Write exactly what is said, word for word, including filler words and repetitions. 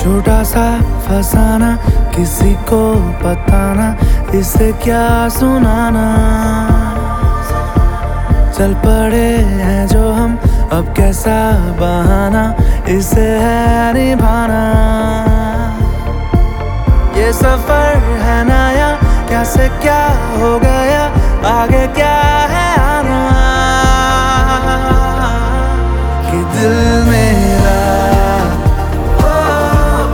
छोटा सा फसाना, किसी को बताना, इसे क्या सुनाना। चल पड़े हैं जो हम, अब कैसा बहाना इसे है निभाना। ये सफर है नया, क्या से क्या हो गया, आगे क्या